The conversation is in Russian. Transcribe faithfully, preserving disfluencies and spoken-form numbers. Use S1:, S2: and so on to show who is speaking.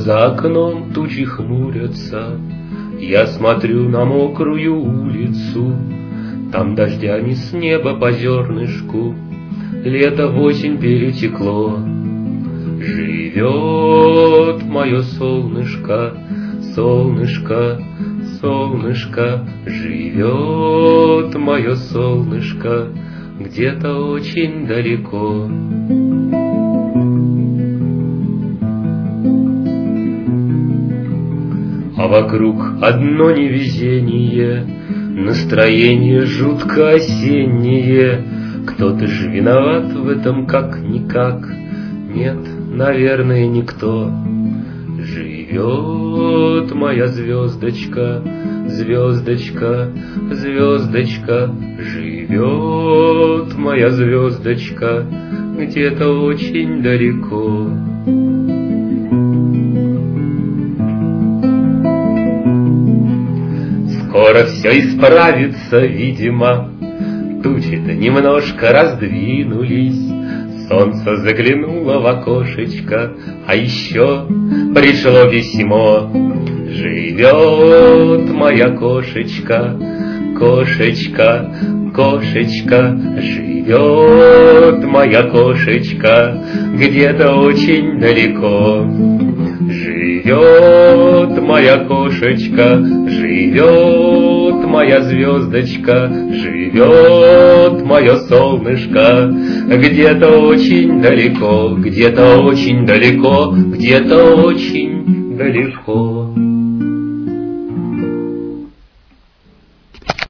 S1: За окном тучи хмурятся, я смотрю на мокрую улицу, там дождями с неба по зернышку лето в осень перетекло. Живет мое солнышко, солнышко, солнышко, живет мое солнышко где-то очень далеко. А вокруг одно невезение, настроение жутко осеннее. Кто-то ж виноват в этом как-никак, нет, наверное, никто. Живет моя звездочка, звездочка, звездочка, живет моя звездочка где-то очень далеко. Скоро все исправится, видимо, тучи-то немножко раздвинулись, солнце заглянуло в окошечко, а еще пришло письмо. Живет моя кошечка, кошечка, кошечка, живет моя кошечка где-то очень далеко. Живет моя кошечка, живет моя звездочка, живет мое солнышко где-то очень далеко, где-то очень далеко, где-то очень далеко.